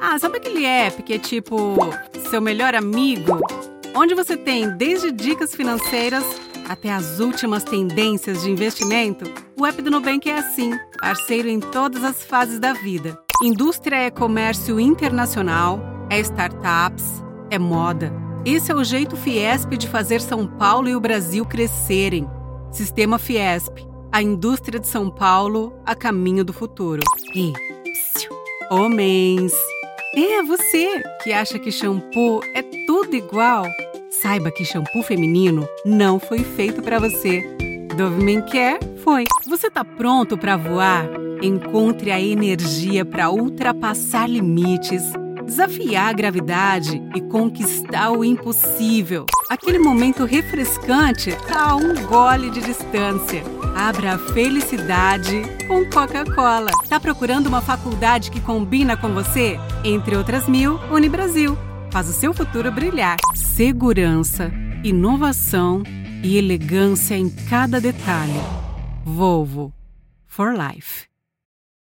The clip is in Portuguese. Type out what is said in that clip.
Sabe aquele app que é tipo seu melhor amigo? Onde você tem desde dicas financeiras até as últimas tendências de investimento? O app do Nubank é assim, parceiro em todas as fases da vida. Indústria é comércio internacional, é startups, é moda. Esse é o jeito Fiesp de fazer São Paulo e o Brasil crescerem. Sistema Fiesp, a indústria de São Paulo a caminho do futuro. E, homens, é você que acha que shampoo é tudo igual? Saiba que shampoo feminino não foi feito para você. Dove Men Care foi. Você tá pronto para voar? Encontre a energia para ultrapassar limites, desafiar a gravidade e conquistar o impossível. Aquele momento refrescante a um gole de distância. Abra a felicidade com Coca-Cola. Tá procurando uma faculdade que combina com você? Entre outras 1000, Unibrasil. Faz o seu futuro brilhar. Segurança, inovação e elegância em cada detalhe. Volvo. For Life.